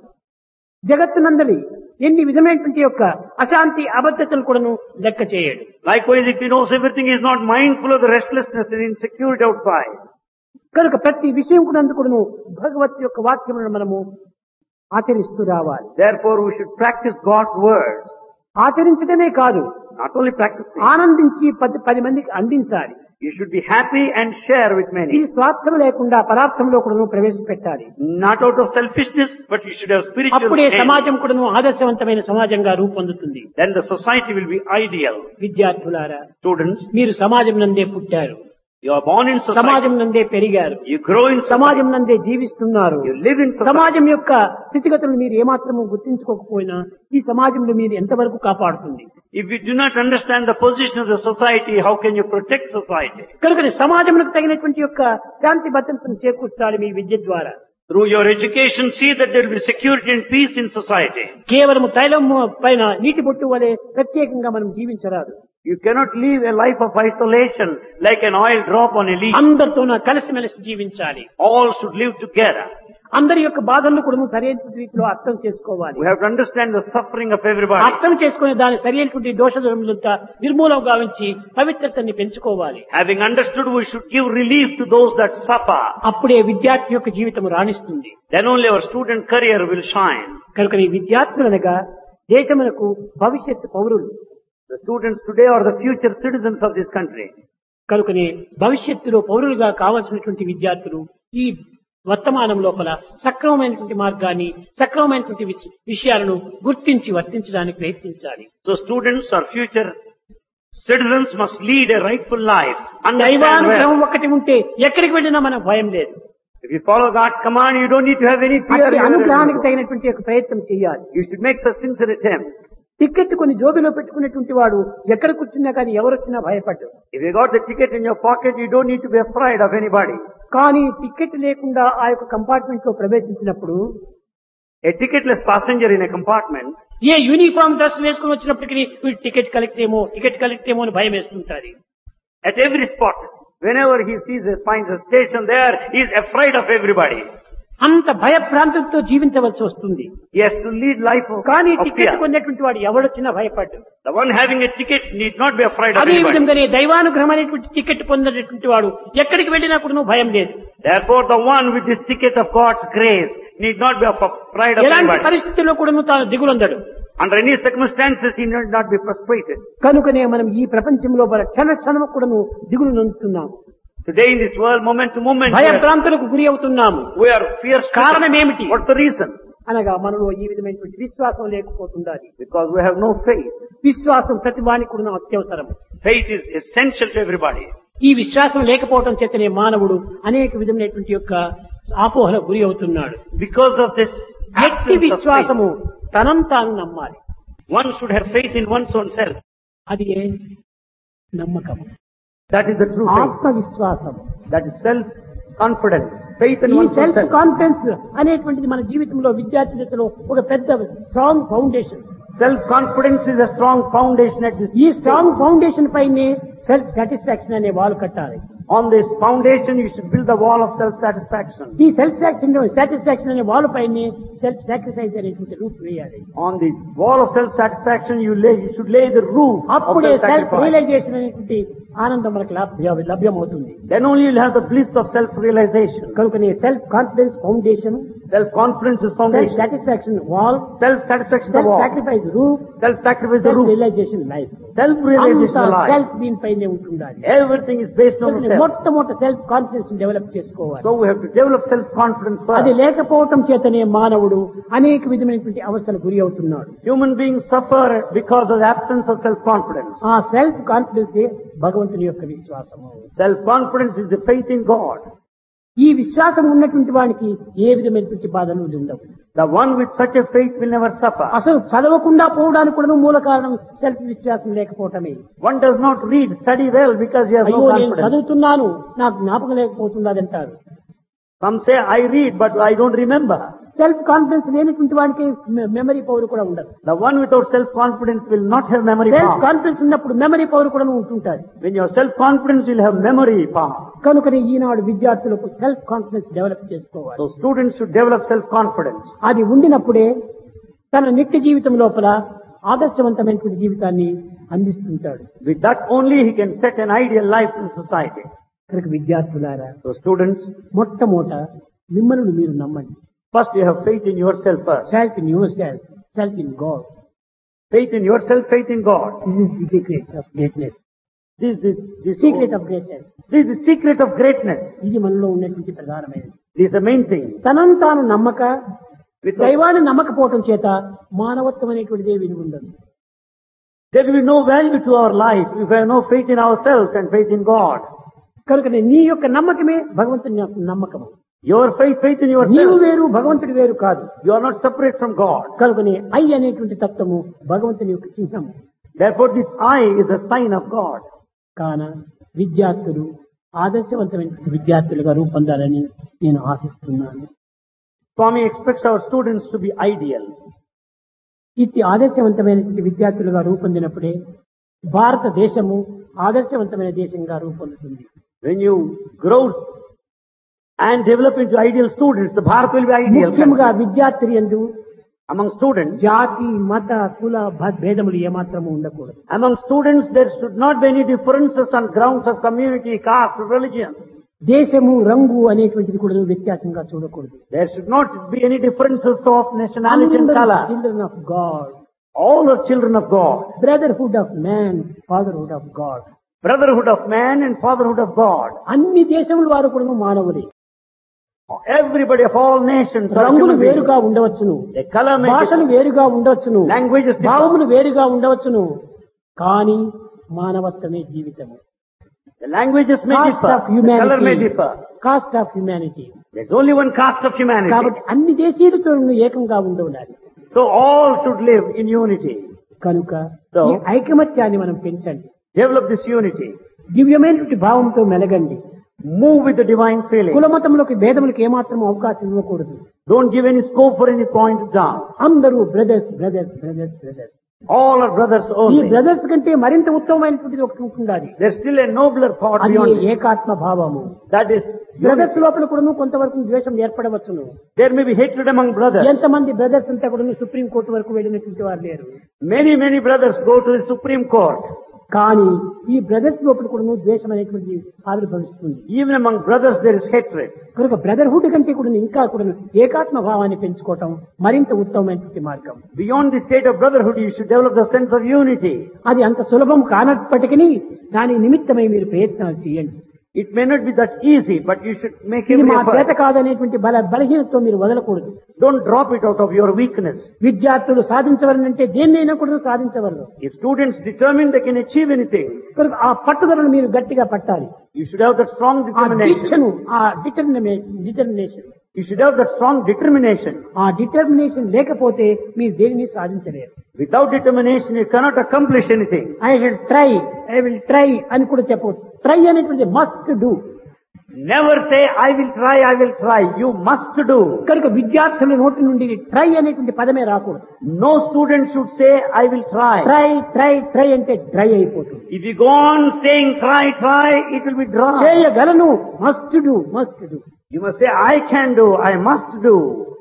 జగత్తునందలి ఎన్ని విధమైనటువంటి యొక్క అశాంతి అబద్ధతలు కూడాను లెక్క చేయడు. likewise, if he knows everything, he is not mindful of the restlessness and insecurity outside. కనుక ప్రతి విషయం కూడాను భగవత్ యొక్క వాక్యములను మనము ఆచరిస్తూ రావాలి. Therefore, we should practice God's words. ఆచరించడమే కాదు, Not only practicing. ఆనందించి 10 మందికి అందించాలి. You should be happy and share with ఇది many. స్వార్థం లేకుండా పదార్థంలో కూడాను ప్రవేశపెట్టాలి. Not out of selfishness, but you should have spiritual అప్పుడే aim. సమాజం కూడాను ఆదర్శవంతమైన సమాజంగా రూపొందుతుంది. Then the society will be ideal. విద్యార్థులారా, Students, మీరు సమాజం నందే పుట్టారు, you are born in society. సమాజం నందే పెరిగారు, You grow in society. సమాజం నందే జీవిస్తున్నారు. You live in society. సమాజం యొక్క స్థితిగతులను మీరు ఏమాత్రము గుర్తించుకోకపోయినా ఈ సమాజంలో మీరు ఎంతవరకు కాపాడుతుంది? If you do not understand the position of the society, how can you protect society? కనుక సమాజంలో తగినటువంటి యొక్క శాంతి భద్రతను చేకూర్చాలి మీ విద్య ద్వారా. Through your education, see that there will be security and peace in society. కేవలం తైలం పైన నీటి బొట్టు వలె ప్రత్యేకంగా మనం జీవించరాదు. You cannot live a life of isolation like an oil drop on a leaf. అందరితో కలిసిమెలిసి జీవించాలి. All should live together. అందరి యొక్క బాధలను కూడా సరైన రీతిలో అర్థం చేసుకోవాలి. We have to understand the suffering of everybody. అర్థం చేసుకునే దాని సరైనటువంటి దోషములంతా నిర్మూలం గావించి పవిత్రతని పెంచుకోవాలి. Having understood, we should give relief to those that suffer. అప్పుడే విద్యార్థి యొక్క జీవితం రాణిస్తుంది. Then only our student career will shine. కనుక ఈ విద్యార్థులనగా దేశమునకు భవిష్యత్తు పౌరులు. The students today are the future citizens of this country. కనుకనే భవిష్యత్తులో పౌరులుగా కావాల్సినటువంటి విద్యార్థులు ఈ వర్తమానం లోపల సక్రమమైనటువంటి మార్గాన్ని, సక్రమమైనటువంటి విషయాలను గుర్తించి వర్తించడానికి ప్రయత్నించాలి. So students or future citizens must lead a rightful life. Understand దైవానుగ్రహం well. ఒక్కటి ఉంటే ఎక్కడికి వెళ్ళినా మనకు భయం లేదు. If you follow God's command, you don't need to have any fear. అట్టి అనుగ్రహానికి తగినటువంటి యొక్క ప్రయత్నం చేయాలి. You should make such sincere attempt. Ticket కొన్ని జోబిలో పెట్టుకునేటువంటి వాడు ఎక్కడ కూర్చున్నా కానీ ఎవరొచ్చినా భయపడ్డు. If you got the ticket in your pocket, you don't need to be afraid of anybody. కానీ టికెట్ లేకుండా ఆ యొక్క కంపార్ట్మెంట్ లో ప్రవేశించినప్పుడు A ticketless passenger in a compartment, ఏ యూనిఫామ్ డ్రెస్ వేసుకుని వచ్చినప్పటికీ వీడు టికెట్ కలెక్ట్ ఏమో అని భయం వేస్తుంటారు. at every spot, whenever he finds a station there, he is afraid of everybody. అంత భయభ్రాంతులతో జీవించవలసి వస్తుంది. He has to lead life of కానీ of టికెట్ fear. కొన్నటువంటి వాడు ఎవడొచ్చినా భయపడ్డు. The one having a ticket need not be afraid of అదే anybody. విధంగానే దైవానుగ్రహం అనేటువంటి టికెట్ పొందినటువంటి వాడు ఎక్కడికి వెళ్ళినా కూడా భయం లేదు. Therefore, the one with this ticket of God's grace need not be afraid of ఎలాంటి anybody. పరిస్థితుల్లో కూడా తాను దిగులందడు. Under any circumstances, he need not be frustrated. కనుకనే మనం ఈ ప్రపంచంలో క్షణ క్షణము కూడా దిగులు నొందుతున్నాం. Today in this world, moment to moment, భయభ్రాంతులకు గురి అవుతున్నాము. we are fear-stricken. కారణం ఏమిటి? What's the reason? అనగా మనలో ఈ విధమైనటువంటి విశ్వాసం లేకపోతుండాలి. Because we have no faith. విశ్వాసం ప్రతి వానికి కూడా అత్యవసరం. Faith is essential to everybody. ఈ విశ్వాసం లేకపోవడం చేతనే మానవుడు అనేక విధమైనటువంటి యొక్క అపోహలకు గురి అవుతున్నాడు. Because of this వ్యక్తి absence of faith, విశ్వాసము తనం తాను నమ్మాలి. one should have faith in one's own self. అది నమ్మకం. That is the true faith. ఆత్మవిశ్వాసం. That is self-confidence. Faith in ఈ one's own self self. Confidence అనేటువంటిది మన జీవితంలో విద్యార్థి దశలో ఒక పెద్ద strong foundation. Self-confidence is a strong foundation at this ఈ stage. స్ట్రాంగ్ ఫౌండేషన్ పైనే సెల్ఫ్ సాటిస్ఫాక్షన్ అనే వాల్ కట్టాలి. On this foundation, you should build the wall of self-satisfaction. ఈ సెల్ఫ్ సాటిస్ఫాక్షన్ అనే వాల్ పైనే సెల్ఫ్ సాక్రిఫైస్ అనేటువంటి రూప్ వేయాలి. On the wall of self-satisfaction, you should lay the roof of అప్పుడే సెల్ఫ్ self-sacrifice. రియలైజేషన్ అనేటువంటి ఆనందం మనకు లభ్యమవుతుంది. Then only you'll have the bliss of self-realization. కనుకనే self confidence foundation, Self-confidence is self foundation. Satisfaction wall, Self-satisfaction is the self wall. Sacrifice roof, Self-sacrifice is the self roof. Realization life. Self-realization is life. Self దీనిపైనే ఉంటుండాలి. Everything is based on the self. మొట్టమొదటి సెల్ఫ్ కాన్ఫిడెన్స్ డెవలప్ చేసుకోవాలి. So we have to develop self-confidence అది first. లేకపోవటం చేతనే మానవుడు అనేక విధమైనటువంటి అవస్థలకు గురి అవుతున్నాడు. Human beings suffer because of the absence of self-confidence. ఆ సెల్ఫ్ కాన్ఫిడెన్స్ భగవంతుని యొక్క విశ్వాసము. Self-confidence is the faith in God. ఈ విశ్వాసం ఉన్నటువంటి వానికి ఏ విధమైనటువంటి బాధలు ఉండవు. The one with such a faith will never suffer. అసలు చదవకుండా పోవడానికి కూడా మూల కారణం సెల్ఫ్ విశ్వాసం లేకపోవటమే. One does not read, study well because he has అయ్యో no నేను confidence. చదువుతున్నాను నాకు జ్ఞాపకం లేకపోతుంది అంటారు. Some say, I read, but I don't remember. Self confidence లేనటువంటి వానికి మెమరీ పవర్ కూడా ఉండదు. The one without self-confidence will not have memory self power. Confidence ఉన్నప్పుడు మెమరీ పవర్ కూడా ఉంటుంటారు. When you have self-confidence, you'll have memory power. కనుకనే ఈనాడు విద్యార్థులకు సెల్ఫ్ కాన్ఫిడెన్స్ డెవలప్ చేసుకోవాలి. So students should develop self-confidence. అది ఉండినప్పుడే తన నిత్య జీవితం లోపల ఆదర్శవంతమైనటువంటి జీవితాన్ని అందిస్తుంటాడు. With that only he can set an ideal life in society. కనుక విద్యార్థులారా, So students, మొట్టమొదట మిమ్మల్ని మీరు నమ్మండి. first you have faith in yourself first. Self in yourself, self in God. Faith in yourself, faith in God. This is the secret of greatness. This secret of greatness. this is the secret of greatness. ఇది మనలో ఉన్నటువంటి ప్రధానమైనది. This is the main thing. తనను తాను నమ్మక, Without, దైవాన్ని నమ్మకపోవటం చేత మానవత్వం అనేటువంటిదే విలువ ఉండదు. there will be no value to our life if we have no faith in ourselves and faith in God. కనుక నీ యొక్క నమ్మకమే భగవంతుని యొక్క నమ్మకము. Your faith in నీవు yourself. వేరు భగవంతుడు వేరు కాదు. You are not separate from God. కనుకనే ఐ అనేటువంటి తత్వము భగవంతుని యొక్క చిహ్నము. Therefore this I is the sign of God. కాన విద్యార్థులు ఆదర్శవంతమైన విద్యార్థులుగా రూపొందాలని నేను ఆశిస్తున్నాను. Swami expects our students to be ideal. ఇది ఆదర్శవంతమైనటువంటి విద్యార్థులుగా రూపొందినప్పుడే భారతదేశము ఆదర్శవంతమైన దేశంగా రూపొందుతుంది. When you grow and develop into ideal students, the Bharat will be ideal. ముఖ్యంగా విద్యార్థులు యందు Among students, జాతి, మత, కుల భేదములు ఏమాత్రము ఉండకూడదు. among students there should not be any differences on grounds of community, caste, religion. దేశము, రంగు అనేటువంటిది కూడా వ్యత్యాసంగా చూడకూడదు. There should not be any differences of nationality and color. Children of God. All are children of God. Brotherhood of man, fatherhood of God. Brotherhood of man and fatherhood of God. అన్ని దేశముల వారు కూడా మానవులే. Everybody of all nations are రంగులు human beings. వేరుగా ఉండవచ్చును, The color may భాషలు differ. వేరుగా ఉండవచ్చును, Languages differ. భావములు వేరుగా ఉండవచ్చును, కానీ మానవత్వమే జీవితము. The languages may caste differ. Of The color may humanity, differ. Caste of humanity. There's only one caste of humanity. కాబట్టి అన్ని దేశీయులతో ఏకంగా ఉండవున్నారు. So all should live in unity. కనుక So, ఈ ఐకమత్యాన్ని మనం పెంచండి. Develop this unity. దివ్యమైనటువంటి భావంతో మెలగండి. Move with the divine feeling. కులమతములకు భేదములకు ఏమాత్రం అవకాశం ఇవ్వకూడదు. Don't give any scope for any point down. అందరూ brothers brothers brothers brothers. All are brothers ఈ only. బ్రదర్స్ కంటే మరింత ఉత్తమమైనటువంటిది ఒకటి ఉండాలి. There's still a nobler thought అది beyond this. ఏకాత్మ భావము. That is brothers unity. లోపల కూడా కొంతవరకు ద్వేషం ఏర్పడవచ్చును. There may be hatred among brothers. ఎంతమంది బ్రదర్స్ అంతా కూడా సుప్రీం కోర్టు వరకు వెళ్ళినటువంటి వారు లేరు. Many brothers go to the Supreme Court. కానీ ఈ బ్రదర్స్ లోపల కూడా ద్వేషం అనేటువంటి ఆవిర్భవిస్తుంది. Even among brothers there is hatred. కనుక బ్రదర్హుడ్ కంటే కూడా ఇంకా కూడా ఏకాత్మ భావాన్ని పెంచుకోవటం మరింత ఉత్తమమైనటువంటి మార్గం. Beyond the state of brotherhood, you should develop the sense of unity. అది అంత సులభం కానప్పటికీ దాని నిమిత్తమై మీరు ప్రయత్నాలు చేయండి. It may not be that easy, but you should make ఇది every మా చేత effort. కాదనేటువంటి బలహీనతతో మీరు వదలకూడదు. Don't drop it out of your weakness. విద్యార్థులు సాధించవలనంటే దేన్నైనా కూడా సాధించవలను. If students determine they can achieve anything, కనుక ఆ పట్టుదలను మీరు గట్టిగా పట్టాలి. you should have that strong ఆ determination. దీక్షను, ఆ determination, You should have that strong determination. ఆ డిటర్మినేషన్ లేకపోతే మీరు దేనిని సాధించలేరు. Without determination, you cannot accomplish anything. I will try అని కూడా చెప్పవచ్చు. ట్రై అనేటువంటి must do. Never say, I will try. You must do. కనుక విద్యార్థుల నోటి నుండి ట్రై అనేటువంటి పదమే రాకూడదు. No student should say, I will try. Try అంటే డ్రై అయిపోతుంది. If you go on saying try, it will be dry. చేయగలను, must do. You must say, I can do, I must do.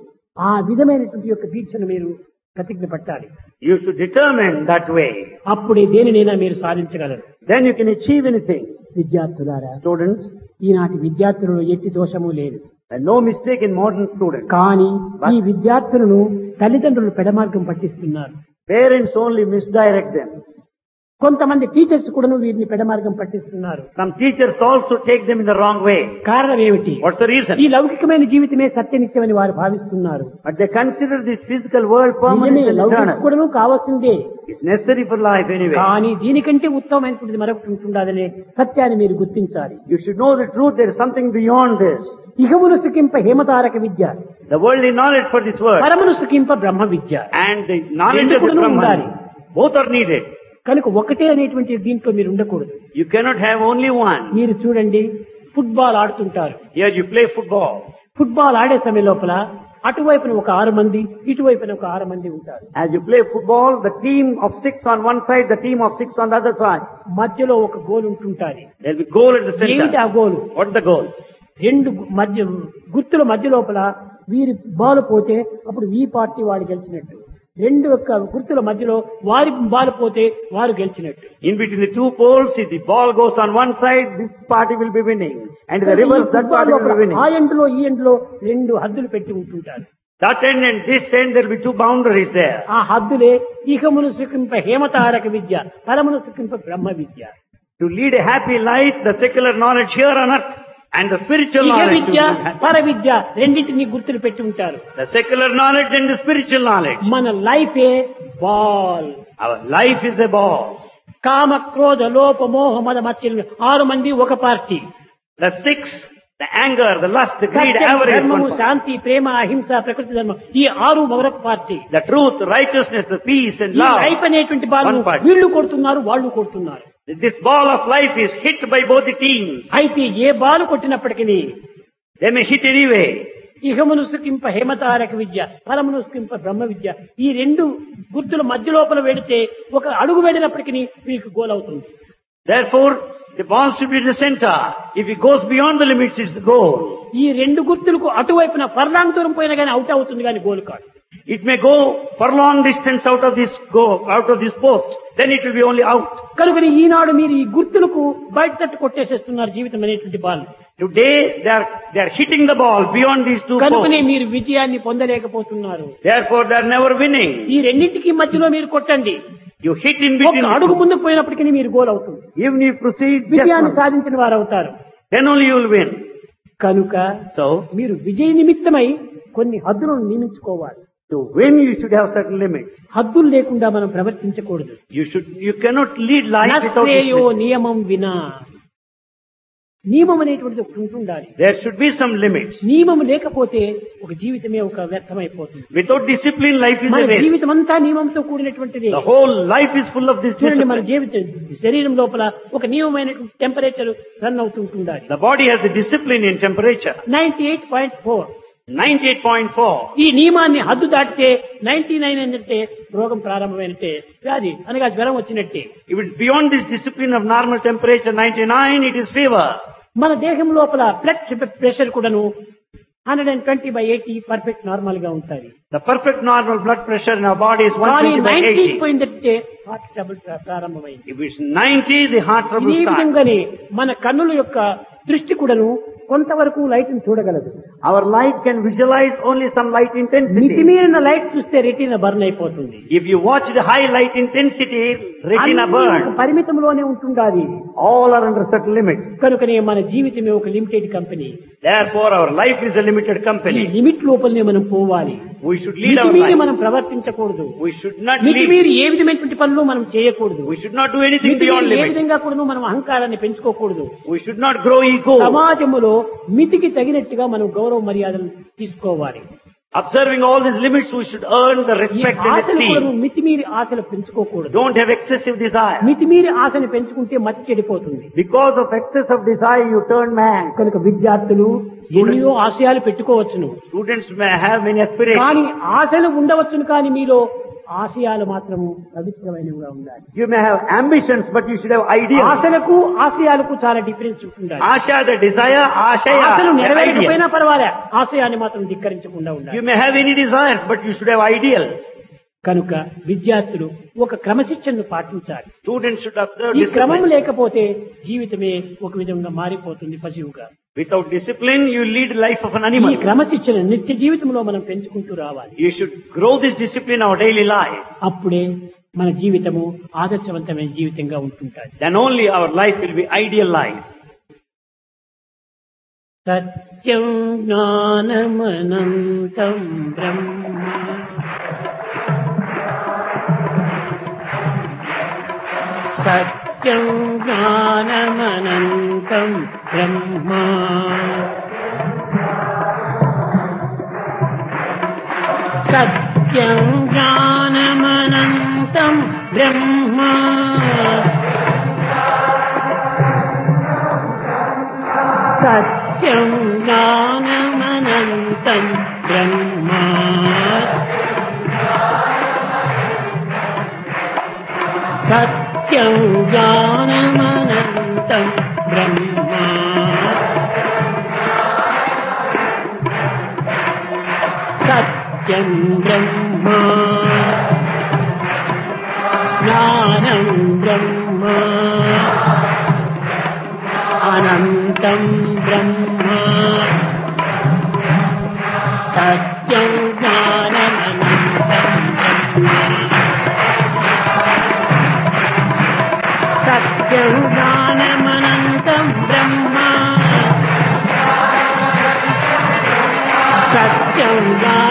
ఆ విధమైనటువంటి యొక్క దీక్షను మీరు ప్రతిజ్ఞ పట్టాలి. You should determine that way. అప్పుడే దేనినైనా మీరు సాధించగలరు. Then you can achieve anything. విద్యార్థులారా, Students, ఈనాటి విద్యార్థులలో ఎట్టి దోషము లేదు. and no mistake in modern students. కానీ ఈ విద్యార్థులను తల్లిదండ్రులు పెడమార్గం పట్టిస్తున్నారు. Parents only misdirect them. కొంతమంది టీచర్స్ కూడా వీరిని పెడమార్గం పట్టిస్తున్నారు. Some teachers also take them in the wrong way. కారణం ఏమిటి? What's the reason? ఈ లౌకికమైన జీవితమే సత్యనిత్యమని వారు భావిస్తున్నారు. But they consider this physical world permanent and eternal. కూడా కావాల్సిందే, It's necessary for life anyway. కానీ దీనికంటే ఉత్తమమైనటువంటిది మరొకటి ఉంటుండదనే సత్యాన్ని మీరు గుర్తించాలి. You should know the truth. There is something beyond this. ఇహమును సుఖింప హేమతారక విద్య, The worldly knowledge for this world పరమును సుఖింప బ్రహ్మ విద్య. and the knowledge of the రెండూ ఉండాలి. Brahman, both are needed. కనుక ఒకటే అనేటువంటి దీంట్లో మీరు ఉండకూడదు. You cannot have only one. మీరు చూడండి, ఫుట్బాల్ ఆడుతుంటారు. Here you play football. Football ఆడే సమయం లోపల అటువైపున ఒక 6 మంది, ఇటువైపున ఒక 6 మంది ఉంటారు. As you play football, the team of 6 on one side, the team of 6 on the other side. మధ్యలో ఒక గోల్ ఉంటుంటాది. There will be goal at the ఏంటి ఆ center. Goal? What's the goal? రెండు గుర్తుల మధ్య లోపల వీరి బాలు పోతే అప్పుడు ఈ పార్టీ వాడు గెలిచినట్టు. రెండు యొక్క గుర్తుల మధ్యలో వారి బాలు పోతే వారు గెలిచినట్టు. In between the two poles, if the ball goes on one side, this party will be winning. And in the reverse, that party will be winning. ఆ ఎండ్లో ఈ ఎండ్లో 2 హద్దులు పెట్టి ఉంటుంటారు. That end and this end, there will be 2 boundaries there. ఆ హద్దులే ఇహమును సుఖింప హేమతారక విద్య, పరమును సుఖింప బ్రహ్మ విద్య. To lead a happy life, the secular knowledge here on earth and the spiritual ఇహ knowledge. విద్య, పర విద్య రెండింటినీ గుర్తులు పెట్టి ఉంటారు. The secular knowledge and the spiritual knowledge. మన లైఫే ball. Our life is a ball. కామ క్రోధ లోప మోహ మద మత్సర్యం 6 మంది ఒక party. The 6, the anger, the lust, the greed, సత్యం, avarice, ధర్మము, one party. శాంతి, ప్రేమ, అహింస, ప్రకృతి ధర్మం ఈ 6 మరొక party. The truth, righteousness, the peace and ఈ love. లైఫ్ అనేటువంటి బాల్ One party. వీళ్ళు కొడుతున్నారు, వాళ్ళు కొడుతున్నారు. This ball of life is hit by both the teams. అయితే ఏ బాల్ కొట్టినప్పటికీ They may hit anyway. ఇహమును సుఖింప హేమతారక విద్య, పరమును సుఖింప బ్రహ్మ విద్య ఈ 2 గుర్తుల మధ్య లోపల వెడితే ఒక అడుగు వేడినప్పటికీ మీకు గోల్ అవుతుంది. Therefore, the ball should be in the center. If it goes beyond the limits, it's the goal. ఈ 2 గుర్తులకు అటువైపున ఫర్లాంగ్ దూరం పోయినా కానీ అవుట్ అవుతుంది కానీ గోల్ కాదు. It may go for long distance out of this post. Then it will be only out. కనుక ఈనాడు మీరు ఈ గుర్తులకు బయట తట్టు కొట్టేసేస్తున్నారు జీవితం అనేటువంటి ball. Today, they are hitting the ball beyond these 2 కనుకనే posts. మీరు విజయాన్ని పొందలేకపోతున్నారు. Therefore, they are never winning. ఈ రెండింటికి మధ్యలో మీరు కొట్టండి. You hit in ఒక between. అడుగు ముందుకు పోయినప్పటికీ మీరు గోల్ అవుతుంది. Even if you proceed, just విజయాన్ని one. సాధించిన వారు అవుతారు. Then only you will win. కనుక So, మీరు విజయ నిమిత్తమై కొన్ని హద్దులను నియమించుకోవాలి. to win, you should have certain limits. హద్దులు లేకుండా మనం ప్రవర్తించకూడదు. You cannot lead life without నశ్రేయో limits. నియమం వినా, నియమం అనేటువంటిది ఒకటి ఉంటుండాలి. There should be some limits. నియమం లేకపోతే ఒక జీవితమే ఒక వ్యర్థమైపోతుంది. Without discipline, life is మన a waste. జీవితం అంతా నియమంతో కూడినటువంటిది. The whole life is full of this చూడండి, మన discipline. శరీరం లోపల ఒక నియమమైనటువంటి టెంపరేచర్ రన్ అవుతుంటుండాలి. The body has the discipline in temperature. 98.4. 98.4. ఈ నియమాన్ని హద్దు దాటితే 99 అంటే రోగం ప్రారంభమైనట్టే, వ్యాధి అనగా జ్వరం వచ్చినట్టే. If it's beyond this discipline of normal temperature, 99, it is fever. మన దేహం లోపల బ్లడ్ ప్రెషర్ కూడాను 120/80 పర్ఫెక్ట్ నార్మల్ గా ఉంటుంది. The perfect normal blood pressure in our body is కానీ 120/80. 90 పోయిందంటే హార్ట్ ట్రబుల్ ప్రారంభమైంది. If it's 90, the heart trouble ఈ starts. విధంగానే మన కన్నుల యొక్క దృష్టి కూడాను కొంతవరకు లైట్ ని చూడగలదు. Our light can visualize only some light intensity. మితిమీరిన లైట్ చూస్తే రెటీనా బర్న్ అయిపోతుంది. If you watch the high light intensity, retina అన్నీ burn. ఒక పరిమితంలోనే ఉంటుండాలి. All are under certain limits. కనుకనే మన జీవితమే ఒక limited company. Therefore, our life is a limited ఈ company. లిమిట్ లోపలనే మనం పోవాలి. We should lead our మితిమీరి life. మనం ప్రవర్తించకూడదు. We should not మితిమీరి lead. ఏ విధమైనటువంటి పనులు మనం చేయకూడదు. We should not do anything beyond మితిమీరి ఏ limits. విధంగా కూడా మనం అహంకారాన్ని పెంచుకోకూడదు. We should not grow ego. సమాజములో మితికి తగినట్టుగా మనం గౌరవ మర్యాదలు తీసుకోవాలి. Observing all these limits, we should earn the ఈ respect and ఆశలు కూడా esteem. మితిమీరి ఆశలు పెంచుకోకూడదు. Don't have excessive desire. మితిమీరి ఆశని పెంచుకుంటే మతి చెడిపోతుంది. Because of excess of desire, you turn mad. కనుక విద్యార్థులు ఎన్నో ఆశయాలు పెట్టుకోవచ్చును. Students may have many aspirations. కానీ ఆశలు ఉండవచ్చును, కానీ మీలో ఆశయాలు మాత్రము పవిత్రమైనవిగా ఉండాలి. You may have ambitions, but you should have ideals. ఆశలకు ఆశయాలకు చాలా డిఫరెన్స్ ఉంటుండాలి. Asha, the desire, ఆశలు Ashaya, the ideal. నెరవేరకపోయినా పర్వాలే, ఆశయాన్ని మాత్రం ధిక్కరించకుండా ఉండాలి. You may have any desires, but you should have ideals. కనుక విద్యార్థులు ఒక క్రమశిక్షణను పాటించాలి. Students should observe ఈ క్రమం discipline. లేకపోతే జీవితమే ఒక విధంగా మారిపోతుంది పశువుగా. Without discipline, you lead life of an ఈ animal. క్రమశిక్షణ నిత్య జీవితంలో మనం పెంచుకుంటూ రావాలి. You should grow this discipline in our daily life. అప్పుడే మన జీవితము ఆదర్శవంతమైన జీవితంగా ఉంటుంటాయి. Then only our life will be ideal life. సత్యం జ్ఞానమనంతం బ్రహ్మ సత్యం జ్ఞానమనంతం బ్రహ్మ సత్యం జ్ఞానమనంతం బ్రహ్మ సత్యం జ్ఞానమనంతం బ్రహ్మ సత్యం జ్ఞానమనంతం బ్రహ్మ సత్యం బ్రహ్మ జ్ఞానం బ్రహ్మ అనంతం బ్రహ్మ సత్యం జ్ఞానమనంతం బ్రహ్మ సత్యం జ్ఞానమనంతం బ్రహ్మ సత్యం